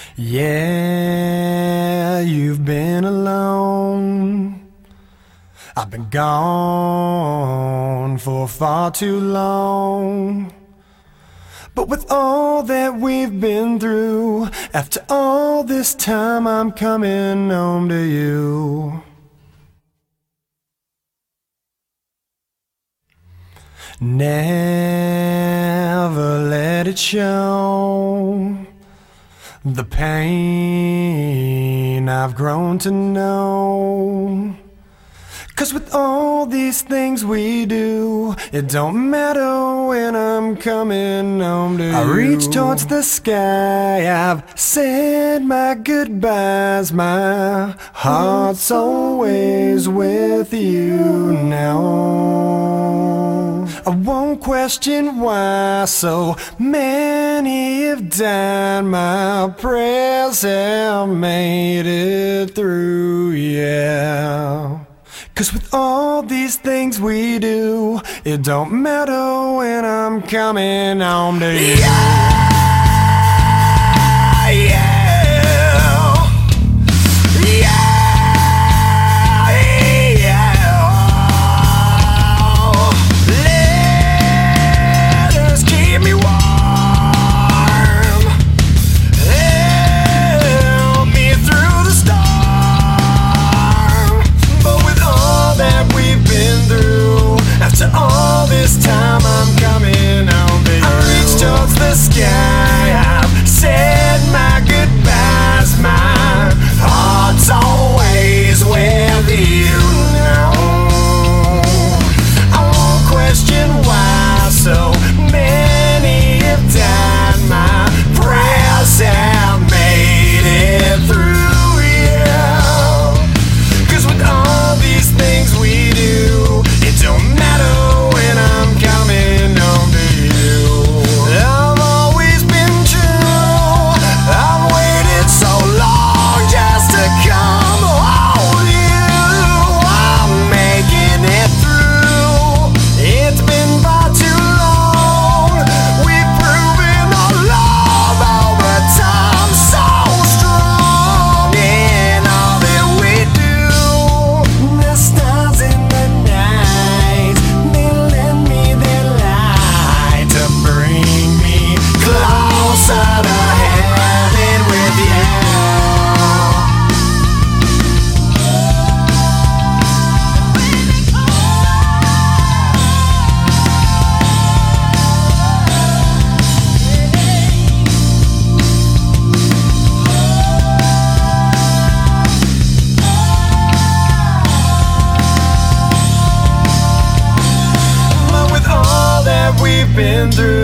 Yeah, you've been alone. I've been gone for far too long. But with all that we've been through, after all this time, I'm coming home to you. Never let it show the pain I've grown to know. 'Cause with all these things we do, it don't matter when I'm coming home to you. I reach towards the sky, I've said my goodbyes. My heart's always with you now. I won't question why so many have died. My prayers have made it through, yeah. 'Cause with all these things we do, it don't matter when I'm coming home to you. After all this time, I'm coming home to you. I reach towards the sky, I've said my goodbyes. My heart's always with you now. I won't question why so many have died. My prayers have made it through, yeah. 'Cause with all these things we do, it don't matter when I'm coming home to you. I've always been true. I've waited so long just to come home to you. I'm making it through. It's been far too long. We've proven our love over time, so strong in all that we do. The stars in the night, they lend me their light to bring me closer to heaven with you. But with all that we've been through,